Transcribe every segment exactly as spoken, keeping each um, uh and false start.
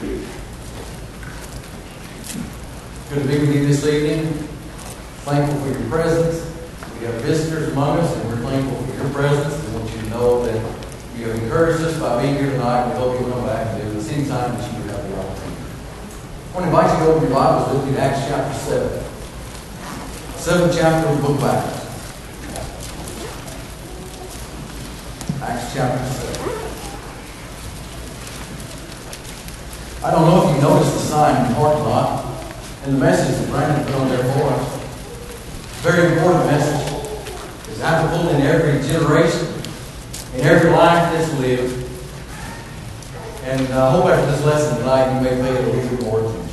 Good to be with you this evening. Thankful for your presence. We have visitors among us, and we're thankful for your presence. We want you to know that you have encouraged us by being here tonight. We hope you'll come back and do this anytime that you have the opportunity. I want to invite you to open your Bibles with me to Acts chapter seven. Seventh chapter of the book of Acts. Acts chapter seven. I don't know if you noticed the sign in the parking lot and the message that Brandon put on there for us. Very important message. It's applicable in every generation, in every life that's lived. And I hope after this lesson tonight you may pay it a little bit more attention.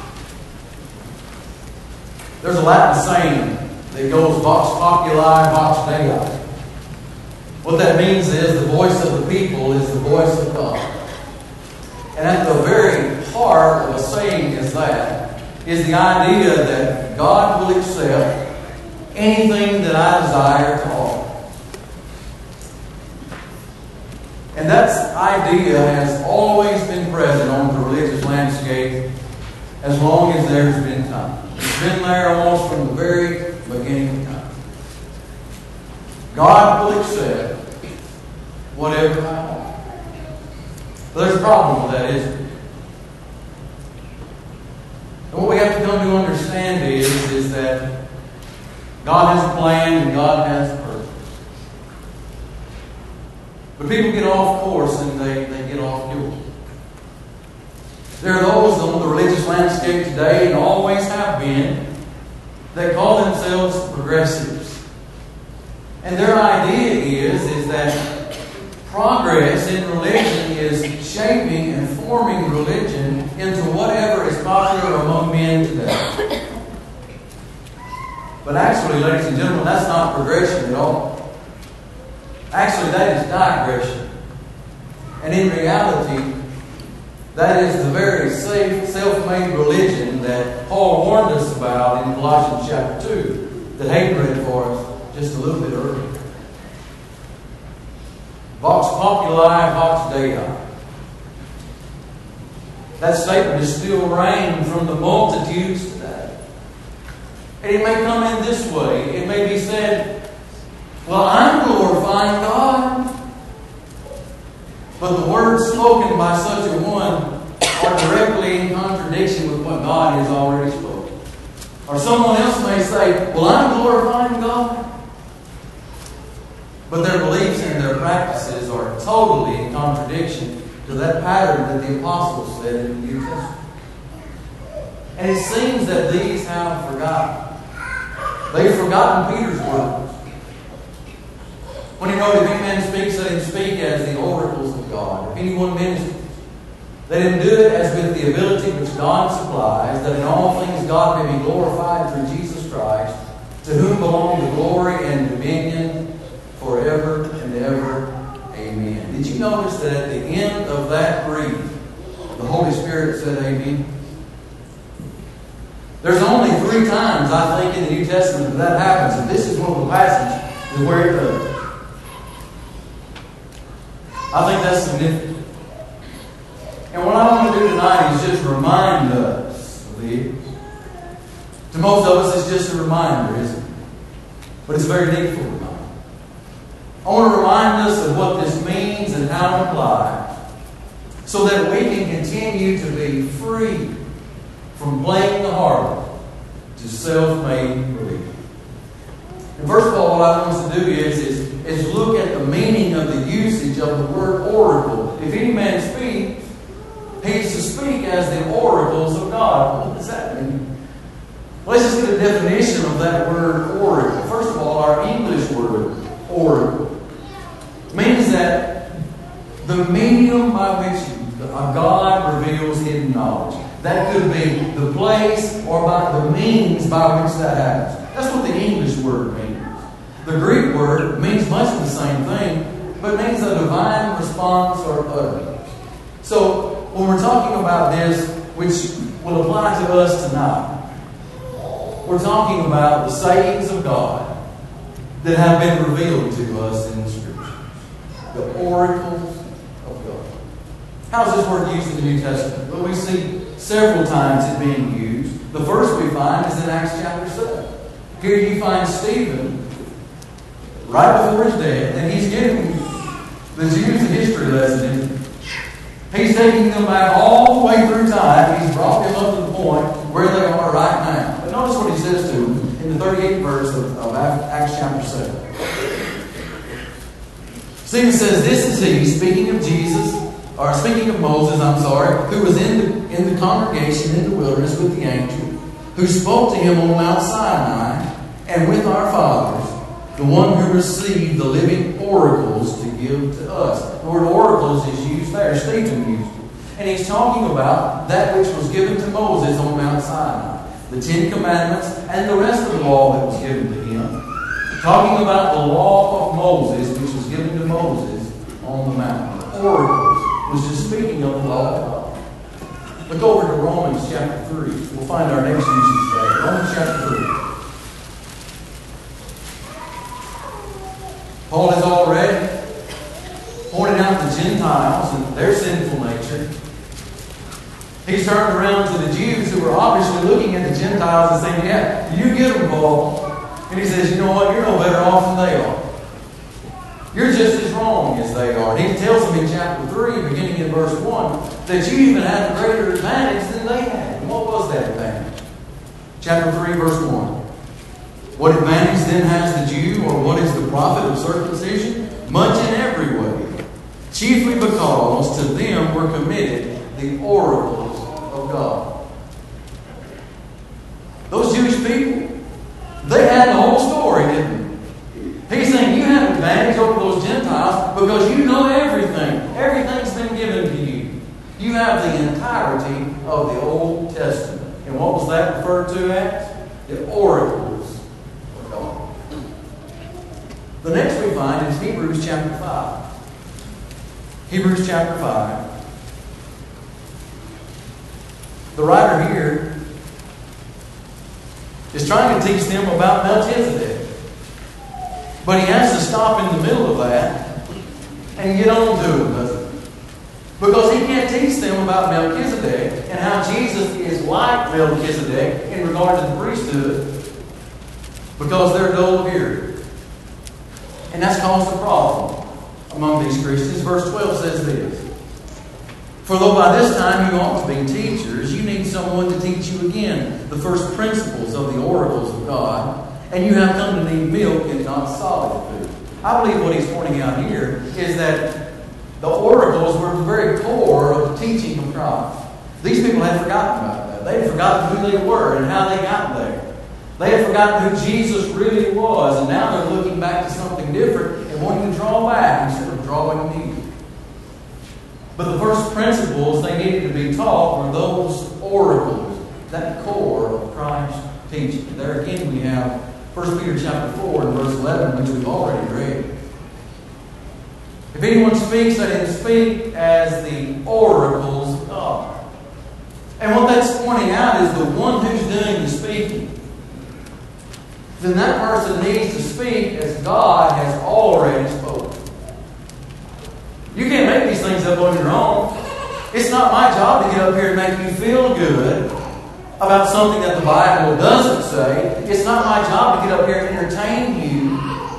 There's a Latin saying that goes vox populi, vox Dei. What that means is the voice of the people is the voice of God. And at the very heart of a saying is that, is the idea that God will accept anything that I desire to offer. And that idea has always been present on the religious landscape as long as there's been time. It's been there almost from the very beginning of time. God will accept whatever I offer. But there's a problem with that, isn't there? And what we have to come to understand is, is that God has a plan and God has a purpose. But people get off course and they, they get off kilter. There are those on the religious landscape today, and always have been, that call themselves progressives. And their idea is, is that progress in religion is shaping and forming religion into whatever is popular among men today. But actually, ladies and gentlemen, that's not progression at all. Actually, that is digression. And in reality, that is the very safe, self-made religion that Paul warned us about in Colossians chapter two, that Hayden read for us just a little bit earlier. Vox populi, vox Dei. That statement is still reigning from the multitudes today. And it may come in this way. It may be said, well, I'm glorifying God. But the words spoken by such a one are directly in contradiction with what God has already spoken. Or someone else may say, well, I'm glorifying God. But their beliefs and their practices are totally in contradiction to that pattern that the apostles said in the New Testament. And it seems that these have forgotten. They've forgotten Peter's words. When he wrote, if any man speaks, let him speak as the oracles of God. If anyone ministers, let him do it as with the ability which God supplies, that in all things God may be glorified through Jesus Christ, to whom belong the glory and dominion forever and ever. Amen. Did you notice that at the end of that reading, the Holy Spirit said amen? There's only three times, I think, in the New Testament that that happens, and this is one of the passages where it does. I think that's significant. And what I want to do tonight is just remind us of this. To most of us, it's just a reminder, isn't it? But it's a very needful reminder. I want to remind us of what this means and how it applies, so that we can continue to be free from playing the harlot to self-made religion. And first of all, what I want us to do is, is, is look at the meaning of the usage of the word oracle. If any man speaks, he is to speak as the oracles of God. What does that mean? Let's just get a definition of that word oracle. First of all, our English word oracle means that the medium by which God reveals hidden knowledge. That could be the place or by the means by which that happens. That's what the English word means. The Greek word means much the same thing, but means a divine response or utterance. So, when we're talking about this, which will apply to us tonight, we're talking about the sayings of God that have been revealed to us in the Scriptures. The oracles of God. How is this word used in the New Testament? Well, we see several times it being used. The first we find is in Acts chapter seven. Here you find Stephen, right before his death, and he's giving the Jews a history lesson. He's taking them back all the way through time. He's brought them up to the point where they are right now. But notice what he says to them in the thirty-eighth verse of, of Acts chapter seven. Stephen says, "This is he," speaking of Jesus, or speaking of Moses, I'm sorry, "who was in the, in the congregation in the wilderness with the angel, who spoke to him on Mount Sinai, and with our fathers, the one who received the living oracles to give to us." The word oracles is used there. Stephen used it. And he's talking about that which was given to Moses on Mount Sinai. The Ten Commandments and the rest of the law that was given to him. Talking about the law of Moses, which was given to Moses on the mountain. The oracles was just speaking of the law of God. Look over to Romans chapter three. We'll find our next usage today. Romans chapter three. Paul has already pointed out the Gentiles and their sinful nature. He's turned around to the Jews who were obviously looking at the Gentiles and saying, "Yeah, you get them, Paul." And he says, "You know what? You're no better off than they are. You're just as wrong as they are." And he tells them in chapter three, beginning in verse one, that you even had a greater advantage than they had. And what was that advantage? Chapter three, verse one. "What advantage then has the Jew, or what is the profit of circumcision? Much in every way. Chiefly because to them were committed the oracles of God." Those Jewish people, they had the whole story, didn't they? He's saying you have an advantage over those Gentiles because you know everything. Everything's been given to you. You have the entirety of the Old Testament. And what was that referred to as? The oracles of God. The next we find is Hebrews chapter five. Hebrews chapter five. The writer here is trying to teach them about Melchizedek. But he has to stop in the middle of that and get on to it, doesn't he? Because he can't teach them about Melchizedek and how Jesus is like Melchizedek in regard to the priesthood because they're dull of hearing. And that's caused a problem among these Christians. Verse twelve says this: "For though by this time you ought to be teachers, you need someone to teach you again the first principles of the oracles of God, and you have come to need milk and not solid food." I believe what he's pointing out here is that the oracles were the very core of the teaching of Christ. These people had forgotten about that. They had forgotten who they were and how they got there. They had forgotten who Jesus really was, and now they're looking back to something different and wanting to draw back instead of drawing near. But the first principles they needed to be taught were those oracles, that core of Christ's teaching. There again we have First Peter chapter four and verse eleven, which we've already read. "If anyone speaks, let him speak as the oracles of God." And what that's pointing out is the one who's doing the speaking. Then that person needs to speak as God has already spoken. You can't make these things up on your own. It's not my job to get up here and make you feel good about something that the Bible doesn't say. It's not my job to get up here and entertain you.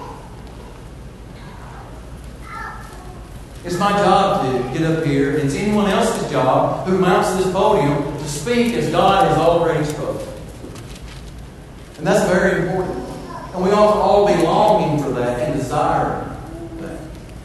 It's my job to get up here, and it's anyone else's job who mounts this podium to speak as God has already spoken. And that's very important. And we ought to all be longing for that and desiring that.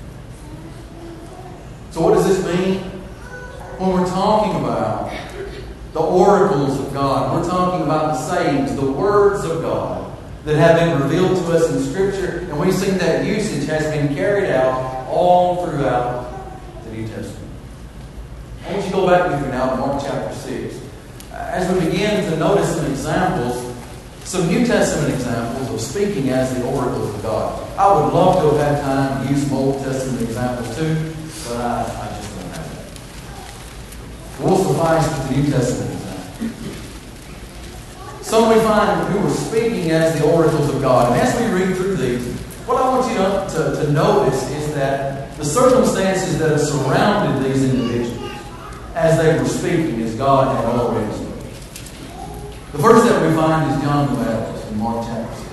So what does this mean? When we're talking about the oracles of God, we're talking about the sayings, the words of God that have been revealed to us in Scripture, and we've seen that usage has been carried out all throughout the New Testament. I want you to go back with me now to Mark chapter six. As we begin to notice some examples, some New Testament examples of speaking as the oracles of God. I would love to have had time to use some Old Testament examples too, but I, I just don't have that. We'll suffice with the New Testament example. Some we find who were speaking as the oracles of God. And as we read through these, what I want you to, to, to notice is that the circumstances that have surrounded these individuals, they were speaking as God had already spoken. The first that we find is John the Baptist in Mark chapter six.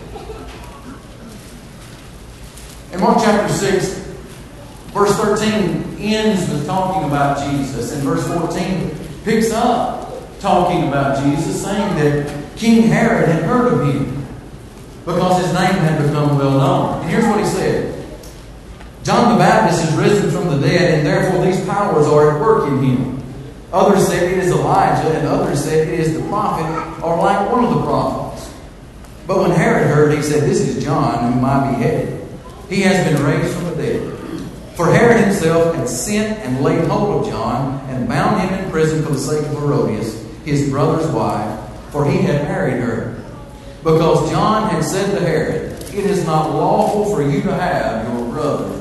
In Mark chapter six, verse thirteen ends with talking about Jesus, and verse fourteen picks up talking about Jesus, saying that King Herod had heard of him because his name had become well known. And here's what he said. John the Baptist is risen from the dead, and therefore these powers are at work in him. Others said it is Elijah, and others said it is the prophet, or like one of the prophets. But when Herod heard, he said, "This is John, whom I beheaded. He has been raised from the dead." For Herod himself had sent and laid hold of John, and bound him in prison for the sake of Herodias, his brother's wife, for he had married her. Because John had said to Herod, "It is not lawful for you to have your brother's wife."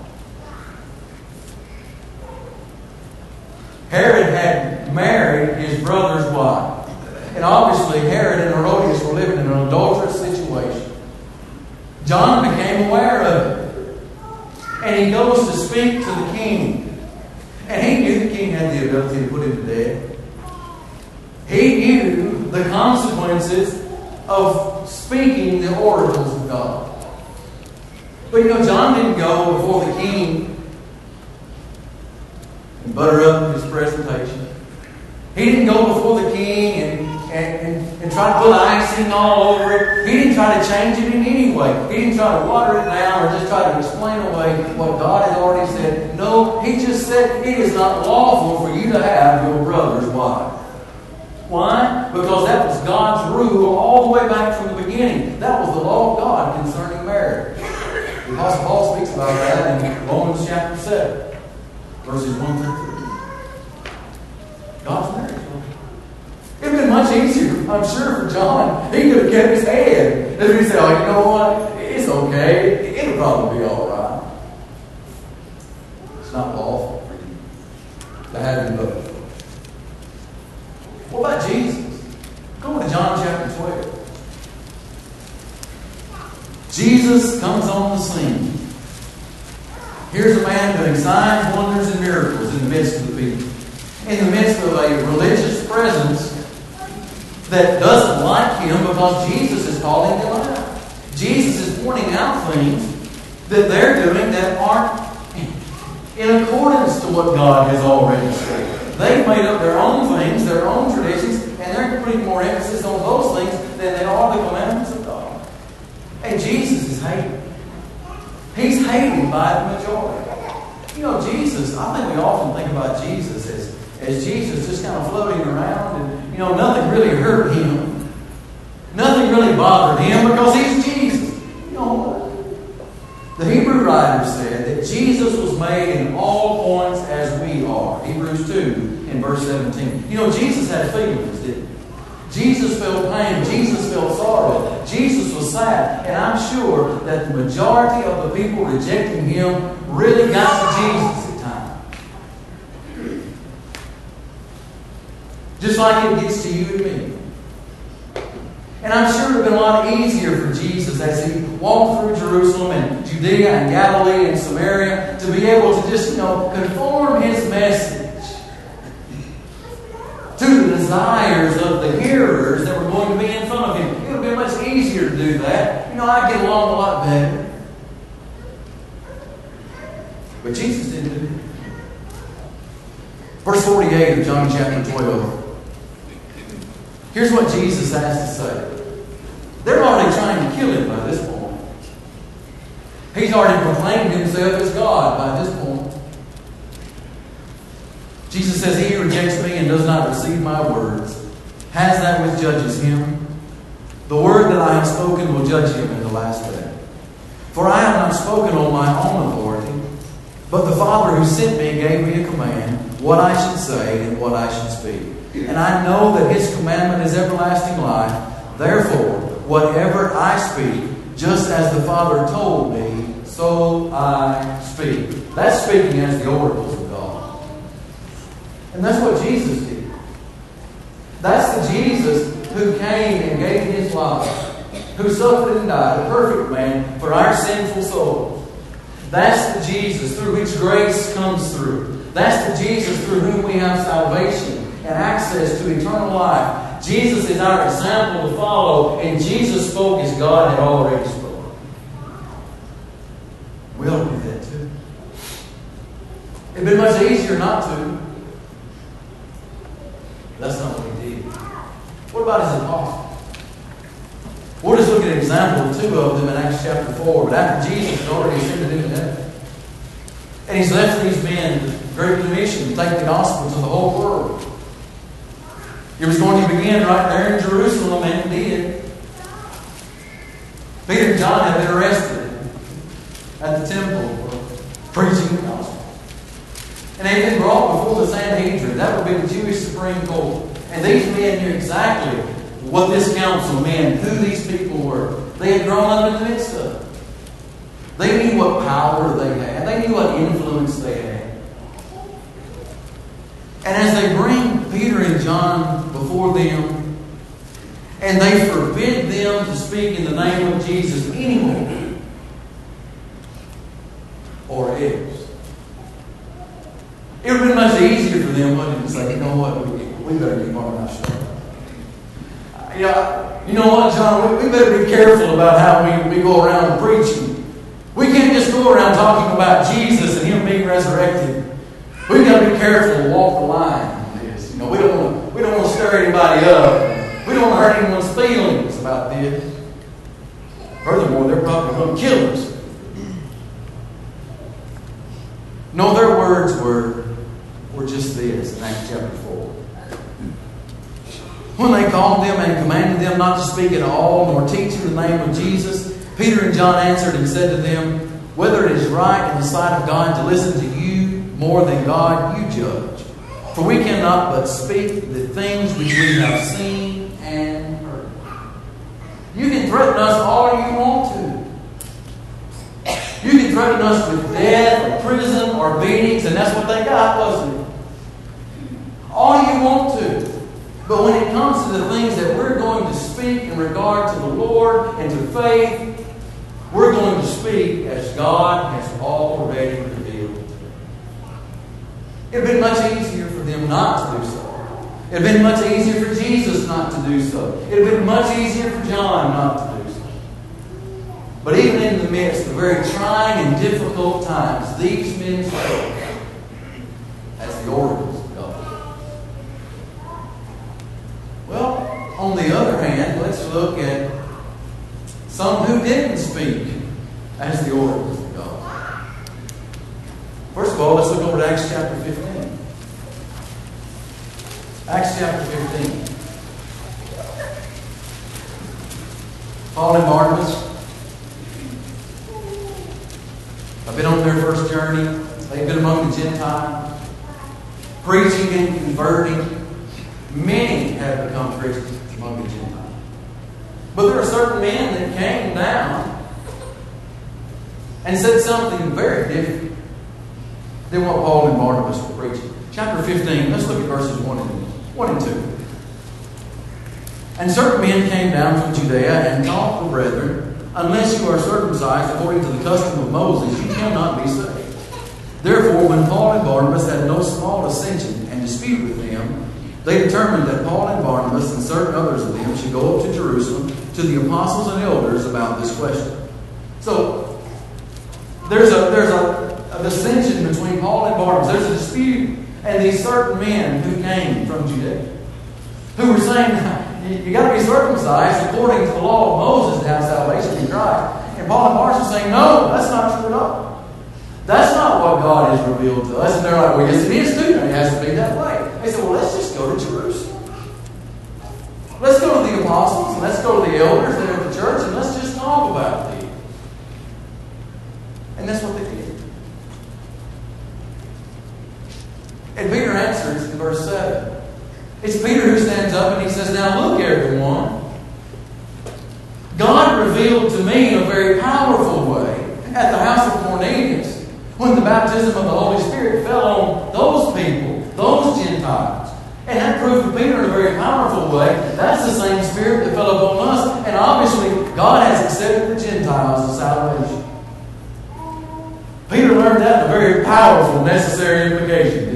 Herod had married his brother's wife. And obviously Herod and Herodias were living in an adulterous situation. John became aware of it. And he goes to speak to the king. And he knew the king had the ability to put him to death. He knew the consequences of speaking the oracles of God. But you know, John didn't go before the king and butter up his presentation. He didn't go before the king and, and, and, and try to put icing all over it. He didn't try to change it in any way. He didn't try to water it down or just try to explain away what God had already said. No, he just said, "It is not lawful for you to have your brother's wife." Why? Because that was God's rule all the way back from the beginning. That was the law of God concerning marriage. The Apostle Paul speaks about that in Romans chapter seven. Verses one through three. God's marriage. It would have been much easier, I'm sure, for John. He could have kept his head. And he said, "Oh, you know what? It's okay. It'll probably be all right." It's not lawful for you to have him both. What about Jesus? Go to John chapter twelve. Jesus comes on the scene. Here's a man doing signs, wonders, and miracles in the midst of the people. In the midst of a religious presence that doesn't like him because Jesus is calling them out. Jesus is pointing out things that they're doing that aren't in accordance to what God has already said. They've made up their own things, their own traditions, and they're putting more emphasis on those things than they are the commandments of God. And Jesus is hated. He's hated by the majority. You know, Jesus, I think we often think about Jesus as, as Jesus just kind of floating around and, you know, nothing really hurt him. Nothing really bothered him because he's Jesus. You know what? The Hebrew writer said that Jesus was made in all points as we are. Hebrews two in verse seventeen. You know, Jesus had feelings, didn't he? Jesus felt pain. Jesus felt sorrow. Jesus was sad. And I'm sure that the majority of the people rejecting him really got to Jesus at times. Just like it gets to you and me. And I'm sure it would have been a lot easier for Jesus as he walked through Jerusalem and Judea and Galilee and Samaria to be able to just, you know, conform his message to the desires of the hearers that were going to be in front of him. It would be much easier to do that. You know, I'd get along a lot better. But Jesus didn't do it. Verse forty-eight of John chapter twelve. Here's what Jesus has to say. They're already trying to kill him by this point. He's already proclaimed himself as God by this point. Jesus says, "He who rejects me and does not receive my words has that which judges him. The word that I have spoken will judge him in the last day. For I have not spoken on my own authority, but the Father who sent me gave me a command, what I should say and what I should speak. And I know that his commandment is everlasting life. Therefore, whatever I speak, just as the Father told me, so I speak." That's speaking as the oracles of God. And that's what Jesus did. That's the Jesus who came and gave his life, who suffered and died, a perfect man, for our sinful souls. That's the Jesus through which grace comes through. That's the Jesus through whom we have salvation and access to eternal life. Jesus is our example to follow, and Jesus spoke as God had already spoken. We ought to do that too. It'd been much easier not to. That's not what he did. What about his apostles? We'll just look at an example of two of them in Acts chapter four. But after Jesus had already ascended into heaven, and he's left these men with great commission to take the gospel to the whole world. It was going to begin right there in Jerusalem, and it did. Peter and John had been arrested at the temple for preaching the gospel. And they had been brought before the Sanhedrin. That would be the Jewish Supreme Court. And these men knew exactly what this council meant, who these people were. They had grown up in the midst of it. They knew what power they had. They knew what influence they had. And as they bring Peter and John before them, and they forbid them to speak in the name of Jesus anymore, or else. It would have been much easier for them, wouldn't it, to say, you know what, we, we better keep our mouth shut. You know, you know what, John, we, we better be careful about how we, we go around preaching. We can't just go around talking about Jesus and Him being resurrected. We've got to be careful and walk the line on this. You know, we don't want to, we don't want to stir anybody up. We don't want to hurt anyone's feelings about this. Furthermore, they're probably going to kill us. No, their words were, were just this in Acts chapter four. When they called them and commanded them not to speak at all, nor teach in the name of Jesus, Peter and John answered and said to them, whether it is right in the sight of God to listen to you more than God, you judge. For we cannot but speak the things which we have seen and heard. You can threaten us all you want to. You can threaten us with death or prison or beatings, and that's what they got, wasn't it? All you want to. But when it comes to the things that we're going to speak in regard to the Lord and to faith, we're going to speak as God has already revealed. It would have been much easier for them not to do so. It would have been much easier for Jesus not to do so. It would have been much easier for John not to do so. But even in the midst of very trying and difficult times, these men spoke as the oracles of God. Well, on the other hand, let's look at some who didn't speak as the oracles of God. First of all, let's look over to Acts chapter fifteen. Acts chapter fifteen. Paul and Barnabas have been on their first journey. They've been among the Gentiles, preaching and converting. Many have become Christians among the Gentiles. But there are certain men that came down and said something very different than what Paul and Barnabas were preaching. Chapter fifteen, let's look at verses one and two. And certain men came down from Judea and taught the brethren, unless you are circumcised according to the custom of Moses, you cannot be saved. Therefore, when Paul and Barnabas had no small dissension and dispute with them, they determined that Paul and Barnabas and certain others of them should go up to Jerusalem to the apostles and elders about this question. So, there's a there's a, a dissension between Paul and Barnabas. There's a dispute. And these certain men who came from Judea, who were saying, you got to be circumcised according to the law of Moses to have salvation in Christ. And Paul and Barnabas are saying, no, that's not true at all. That's not what God has revealed to us. And they're like, well, yes, it is too. It has to be that way. They said, well, let's just go to Jerusalem. Let's go to the apostles and let's go to the elders there at the church and let's just talk about these. And that's what they did. And Peter answers in verse seven. It's Peter who stands up and he says, now look, everyone. God revealed to me in a very powerful way at the house of Cornelius when the baptism of the Holy Spirit fell on those people, those Gentiles. And that proved to Peter in a very powerful way. That's the same Spirit that fell upon us. And obviously, God has accepted the Gentiles as salvation. Peter learned that in a very powerful, necessary implication.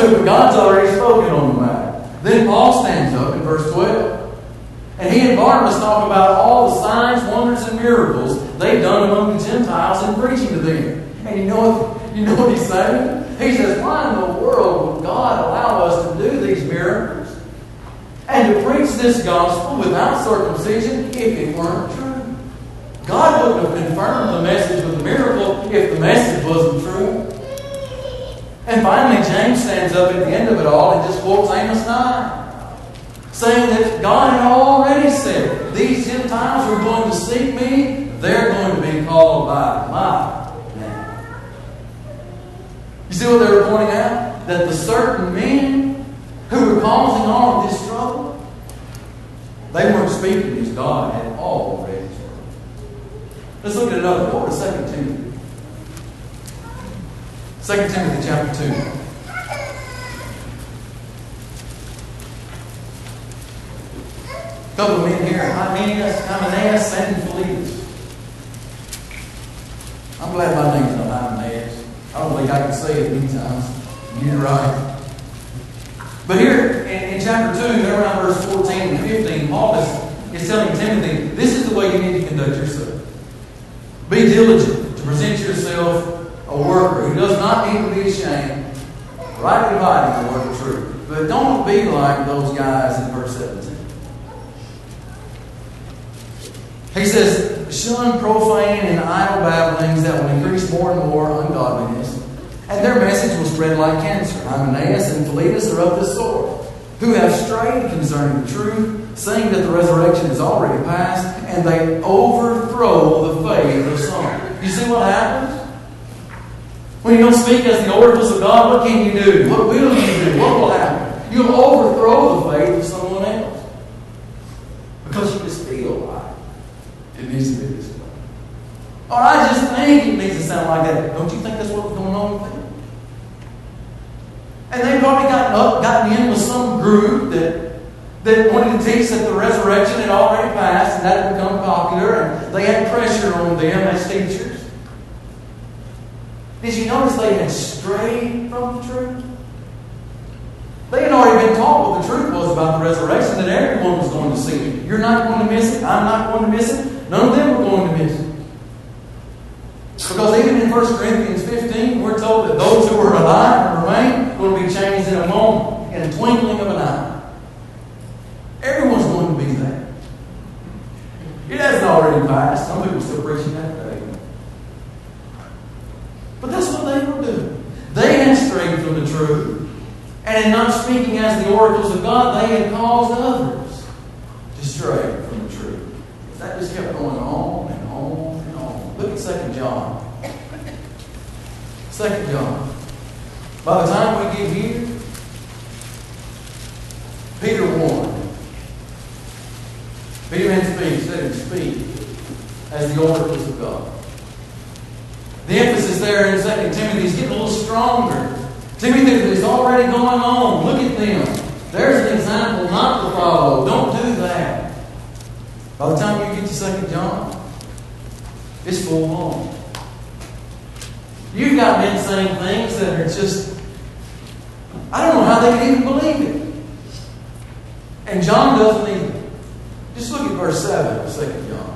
to, but God's already spoken on the matter. Then Paul stands up in verse twelve. And he and Barnabas talk about all the signs, wonders, and miracles they've done among the Gentiles in preaching to them. And you know what, you know what he's saying? He says, why in the world would God allow us to do these miracles and to preach this gospel without circumcision if it weren't true? God wouldn't have confirmed the message with the miracle if the message wasn't true. And finally, James stands up at the end of it all and just quotes Amos nine. Saying that God had already said, these Gentiles who are going to seek me, they're going to be called by my name. You see what they were pointing out? That the certain men who were causing all of this trouble, they weren't speaking as God had already spoken. Let's look at another. Go to Second Timothy. Second Timothy chapter two. A couple of men here, Hymenaeus, Hymenaeus, and Philetus. I'm glad my name's not Hymenaeus. I don't think I can say it many times. You're right. But here in, in chapter two, around verse fourteen and fifteen, Paul is, is telling Timothy, this is the way you need to conduct yourself. Be diligent to present yourself a worker who does not need to be ashamed, rightly dividing the word of truth. But don't be like those guys in verse seventeen. He says, shun profane and idle babblings that will increase more and more ungodliness. And their message will spread like cancer. Hymenaeus and Philetus are of this sort, who have strayed concerning the truth, saying that the resurrection is already past, and they overthrow the faith of some. You see what happens? When you don't speak as the oracles of God, what can you do? What will you do? What will happen? You'll overthrow the faith of someone else. Because you just feel like it needs to be this way. Or I just think it needs to sound like that. Don't you think that's what's going on with them? And they've probably gotten up, gotten in with some group that, that wanted to teach that the resurrection had already passed and that had become popular, and they had pressure on them as teachers. Did you notice they had strayed from the truth? They had already been taught what the truth was about the resurrection, that everyone was going to see it. You're not going to miss it. I'm not going to miss it. None of them were going to miss it. Because even in First Corinthians fifteen, we're told that those who are alive and remain are going to be changed in a moment, in a twinkling of an eye. Everyone's going to be there. It hasn't already passed. Some people are still preaching that today. But that's what they were doing. They had strayed from the truth. And in not speaking as the oracles of God, they had caused others to stray from the truth. That just kept going on and on and on. Look at Second John. Second John. By the time we get here, Peter warned. Peter didn't speak, let him speak as the oracles of God. The emphasis there in Second Timothy is getting a little stronger. Timothy is already going on. Look at them. There's an example not to follow. Don't do that. By the time you get to Second John, it's full on. You've got men saying things that are just, I don't know how they can even believe it. And John doesn't either. Just look at verse seven of Second John.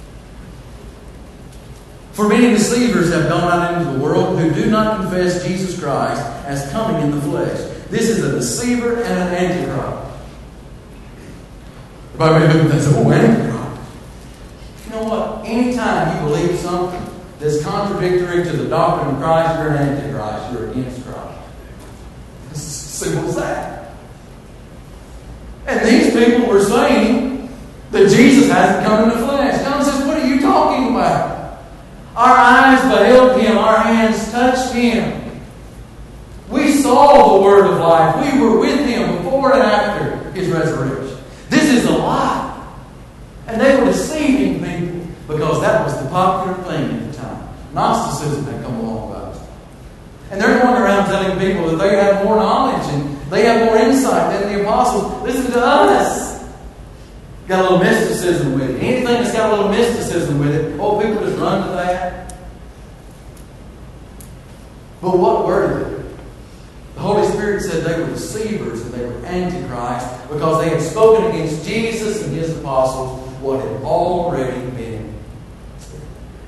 For many deceivers have gone out into the world who do not confess Jesus Christ as coming in the flesh. This is a deceiver and an antichrist. Everybody may look at that and say, oh, antichrist. You know what? Anytime you believe something that's contradictory to the doctrine of Christ, you're an antichrist. You're against Christ. It's as simple as that. And these people were saying that Jesus hasn't come in the flesh. John says, what are you talking about? Our eyes beheld Him. Our hands touched Him. We saw the Word of life. We were with Him before and after His resurrection. This is a lie. And they were deceiving people because that was the popular thing at the time. Gnosticism had come along about it. And they're going around telling people that they have more knowledge and they have more insight than the apostles. Listen to us. Got a little mysticism with it. Anything that's got a little mysticism with it, oh, people just run to that. But what were they? The Holy Spirit said they were deceivers and they were antichrist because they had spoken against Jesus and His apostles what had already been said.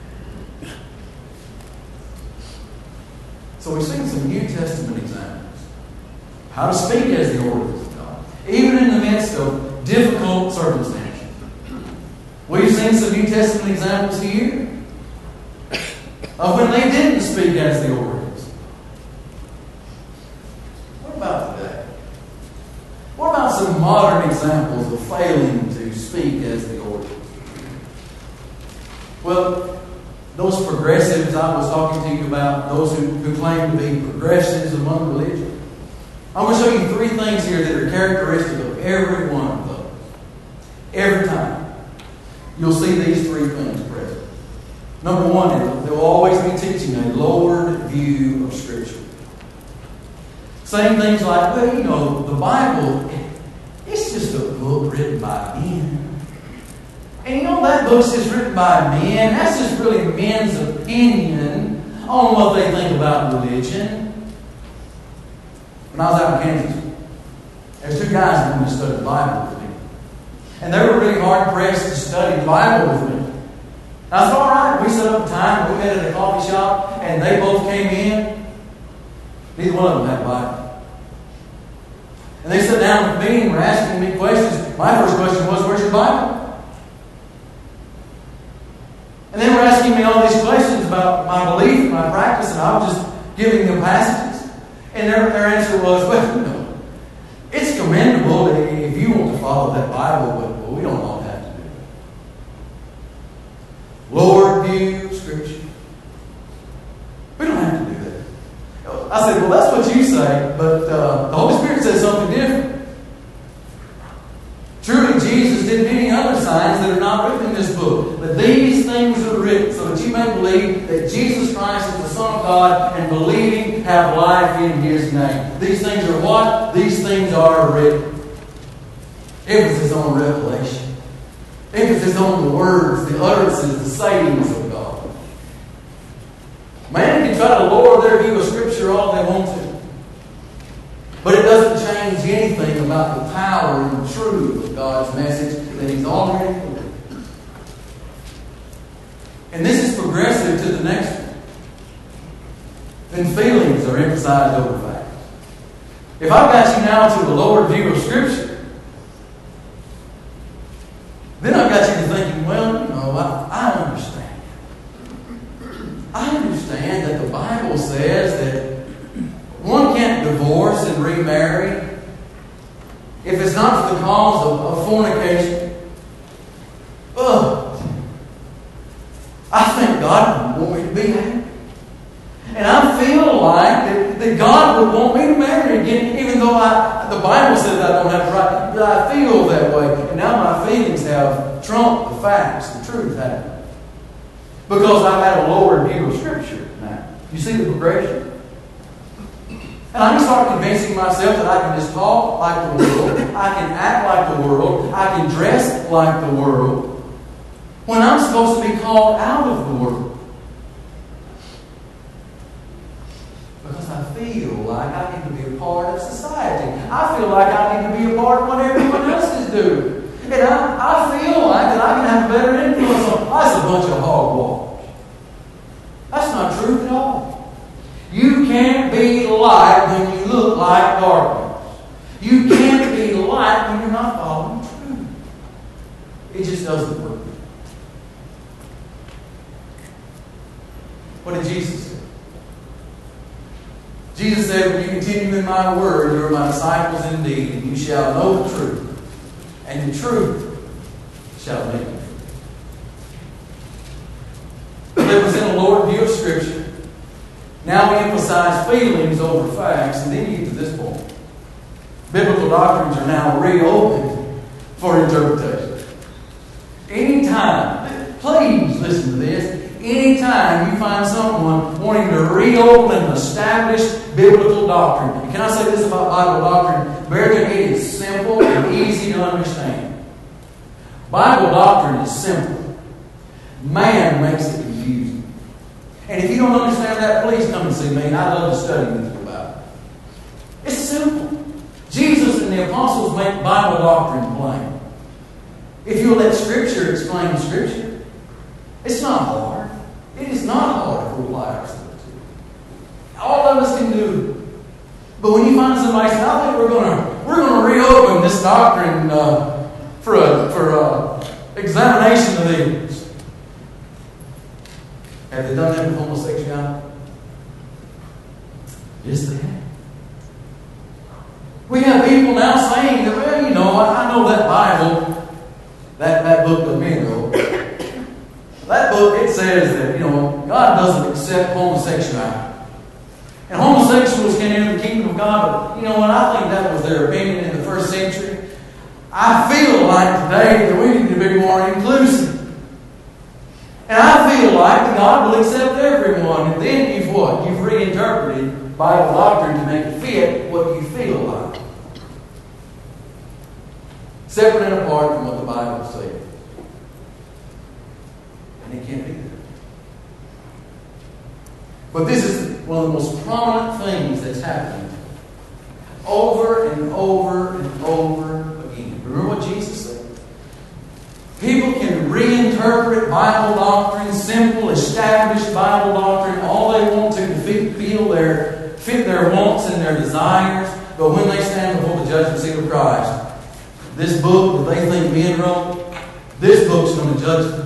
So we've seen some New Testament examples. How to speak as the oracles of God, even in the midst of difficult circumstances. We've seen some New Testament examples here of when they didn't speak as the oracles. What about today? What about some modern examples of failing to speak as the oracles? Well, those progressives I was talking to you about, those who, who claim to be progressives among religion, I'm going to show you three things here that are characteristic of every one of those. Every time you'll see these three things present. Number one, they'll always be teaching a lowered view of Scripture. Saying things like, well, you know, the Bible, it's just a book written by men. And you know, that book's just written by men. That's just really men's opinion on what they think about religion. When I was out in Kansas, there's two guys that wanted to study the Bible with me. And they were really hard-pressed to study the Bible with me. I said, all right, we set up a time, we met at a coffee shop, and they both came in. Neither one of them had a Bible. And they sat down with me and were asking me questions. My first question was, where's your Bible? And they were asking me all these questions about my belief, my practice, and I was just giving them passages. And their, their answer was, well, you know, it's commendable if you want to follow that Bible, but well, we don't all have to do it. Lower view of Scripture. We don't have to do that. I said, well, that's what you say, but uh, the Holy Spirit says something different. Truly, Jesus did many other signs that are not written in this book. But these things are written so that you may believe that Jesus Christ is the Son of God, and believing have life in His name. These things are what? These things are written. Emphasis on revelation. Emphasis on the words, the utterances, the sayings of God. Man can try to lower their view of Scripture all they want to. But it doesn't change anything about the power and the truth of God's message that He's already put. And this is progressive to the next one. Then feelings are emphasized over facts. If I've got you now to a lower view of Scripture, then I've got you to thinking, well, you know, I, I understand. I understand that the Bible says that one can't divorce and remarry if it's not for the cause of, of fornication. Ugh. I think God would want me to be happy. And I feel like that, that God would want me to marry again, even though I, the Bible says I don't have the right. But I feel that way. And now my feelings have trumped the facts, the truth, haven't they? Because I've had a lower view of Scripture now. You see the progression? And I can start convincing myself that I can just talk like the world, I can act like the world, I can dress like the world, when I'm supposed to be called out of the world. Because I feel like I need to be a part of society. I feel like I need to be a part of what everyone else is doing. And I, I feel like that I can have a better influence on. That's a bunch of hogwash. That's not truth at all. You can't be light when you look like darkness. You can't be light when you're not following truth. It just doesn't work. What did Jesus say? Jesus said, when you continue in my word, you are my disciples indeed, and you shall know the truth, and the truth shall make you free. It was in a lower view of Scripture. Now we emphasize feelings over facts, and then you get to this point. Biblical doctrines are now reopened for interpretation. Anytime, please listen to this, anytime you find someone wanting to reopen an established biblical doctrine, and can I say this about Bible doctrine? Brethren, it is simple and easy to understand. Bible doctrine is simple. Man makes it confusing. And if you don't understand that, please come and see me, and I'd love to study with you about it. and the apostles make Bible doctrine plain. If you'll let Scripture explain Scripture, it's not hard. It is not hard to apply ourselves to it. All of us can do it. But when you find somebody saying, I think we're going to we're going to reopen this doctrine uh, for a for a examination of these. Have they done that with homosexuality? Yes, they have. We have people now saying that, well, you know, I know that Bible, that, that book that men wrote. That book, it says that, you know, God doesn't accept homosexuality. And homosexuals can enter the kingdom of God, but you know what? I think that was their opinion in the first century. I feel like today that we need to be more inclusive. And I feel like that God will accept everyone. And then you've what? You've reinterpreted Bible doctrine to make it fit what you feel like. Separate and apart from what the Bible says. And it can't be that. But this is one of the most prominent things that's happening over and over and over again. Remember what Jesus said? People can reinterpret Bible doctrine, simple, established Bible doctrine, all they want to to fit, feel their, fit their wants and their desires. But when they stand before the judgment seat of Christ, this book that they think men wrote, this book's going to judge them.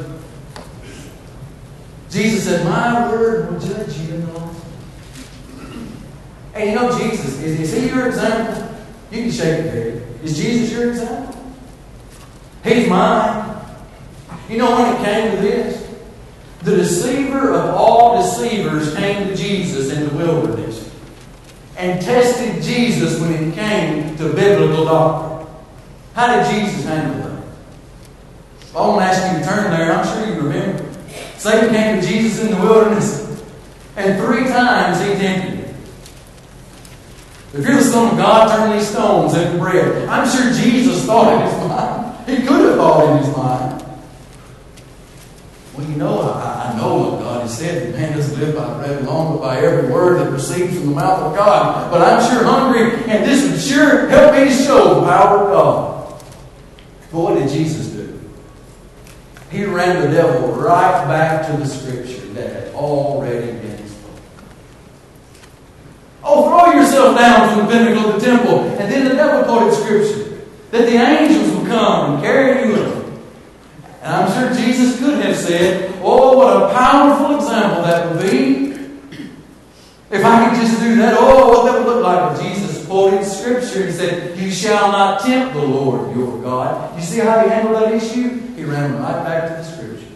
Jesus said, my word will judge you in the last day. And you know Jesus, is, is he your example? You can shake your head. Is Jesus your example? He's mine. You know when it came to this? The deceiver of all deceivers came to Jesus in the wilderness and tested Jesus when it came to biblical doctrine. How did Jesus handle that? I won't ask you to turn there. I'm sure you remember. Satan came to Jesus in the wilderness, and three times he tempted him. If you're the Son of God, turn these stones into bread. I'm sure Jesus thought in his mind. He could have thought in his mind. Well, you know, I, I know what God has said. That man doesn't live by bread alone, but by every word that proceeds from the mouth of God. But I'm sure hungry, and this would sure help me to show the power of God. But what did Jesus do? He ran the devil right back to the Scripture that had already been spoken. Oh, throw yourself down from the pinnacle of the temple. And then the devil quoted Scripture that the angels will come and carry you with them. And I'm sure Jesus could have said, oh, what a powerful example that would be. If I could just do that, oh, what that would look like. But Jesus quoted Scripture and said, you shall not tempt the Lord your God. You see how he handled that issue? He ran right back to the Scripture.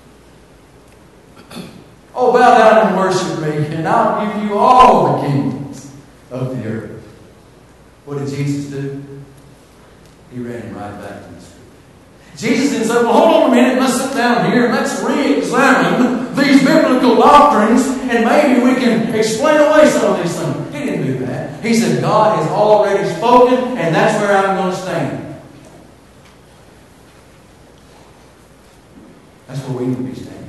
Oh, bow down and worship me, and I'll give you all the kingdoms of the earth. What did Jesus do? He ran right back to the Scripture. Jesus didn't say, well, hold on a minute, let's sit down here and let's re-examine these biblical doctrines and maybe we can explain away some of these things. He didn't do that. He said, God has already spoken and that's where I'm going to stand. That's where we need to be standing.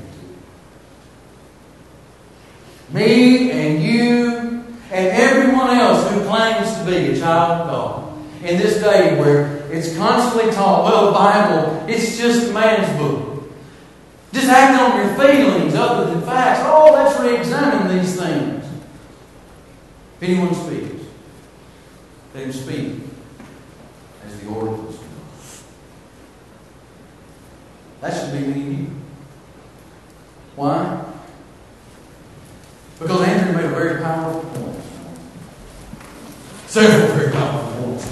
Me and you and everyone else who claims to be a child of God in this day where it's constantly taught, well, the Bible, it's just man's book. Just act on your feelings other than facts. Oh, let's re-examine these things. If anyone speaks, let him speak as the oracles. That should be me and you. Why? Because Andrew made a very powerful point. Several very powerful points.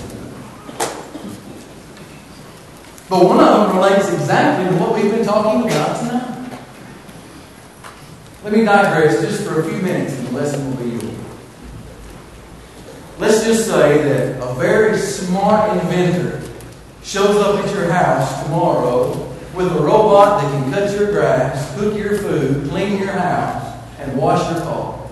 But one of them relates exactly to what we've been talking about tonight. Let me digress just for a few minutes and the lesson will be yours. Let's just say that a very smart inventor shows up at your house tomorrow with a robot that can cut your grass, cook your food, clean your house, and wash your car.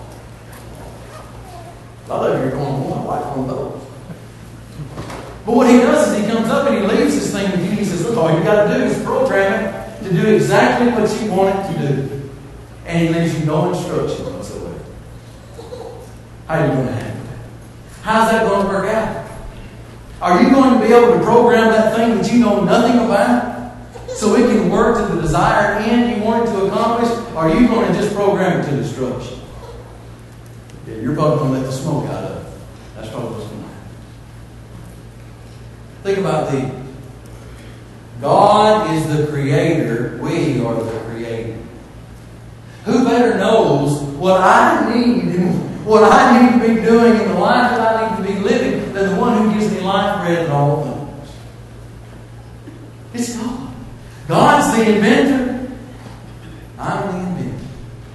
A lot of you are going, oh, I like one of those. But what he does is he comes up and he leaves this thing with you and he says, look, all you got to do is program it to do exactly what you want it to do. And he leaves you no instruction whatsoever. How are you going to handle that? How's that going to work out? Are you going to be able to program that thing that you know nothing about so it can work to the desired end you want it to accomplish? Or are you going to just program it to destruction? Yeah, you're probably going to let the smoke out of it. That's probably what's going to happen. Think about these. God is the creator. We are the creator. Who better knows what I need and what I need to be doing in the life that I need to be living than the one who gives me life, bread, and all things? It's God. God's the inventor. I'm the inventor.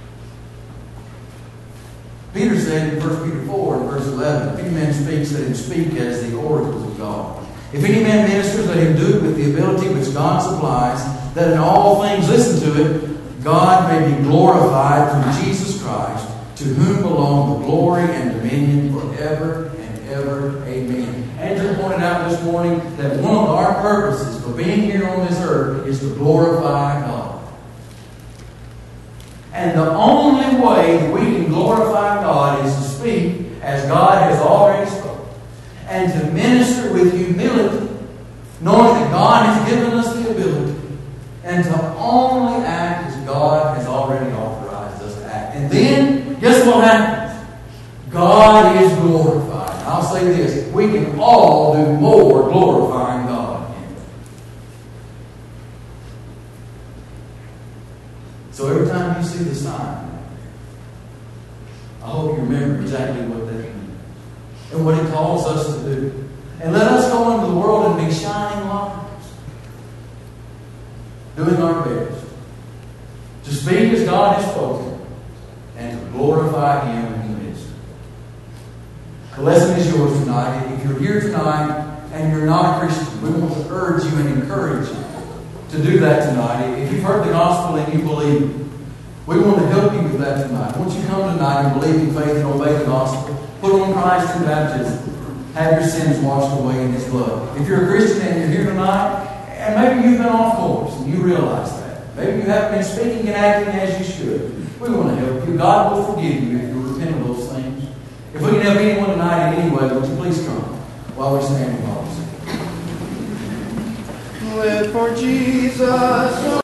Peter said in First Peter four, verse eleven, if any man speaks, let him speak as the oracles of God. If any man ministers, let him do it with the ability which God supplies, that in all things, listen to it, God may be glorified through Jesus Christ, to whom belong the glory and dominion forever and ever. Amen. Andrew pointed out this morning that one of our purposes for being here on this earth is to glorify God. And the only way that we can glorify God is to speak as God has already spoken. And to minister with humility, knowing that God has given us the ability, and to only act as God has already authorized us to act. And then, guess what happens? God is glorified. I'll say this, we can all do more glorifying God. So every time you see the sign, I hope you remember exactly what that means and what it calls us to do. And let us go into the world and be shining lights, doing our best to speak as God has spoken and to glorify Him in the midst. The lesson is yours tonight. If you're here tonight and you're not a Christian, we want to urge you and encourage you to do that tonight. If you've heard the gospel and you believe, we want to help you with that tonight. Once you come tonight and believe in faith and obey the gospel, put on Christ in baptism. Have your sins washed away in His blood. If you're a Christian and you're here tonight, and maybe you've been off course and you realize that. Maybe you haven't been speaking and acting as you should. We want to help you. God will forgive you if you repent of those things. If we can help anyone tonight in any way, would you please come while we stand and while we sing. Live for Jesus.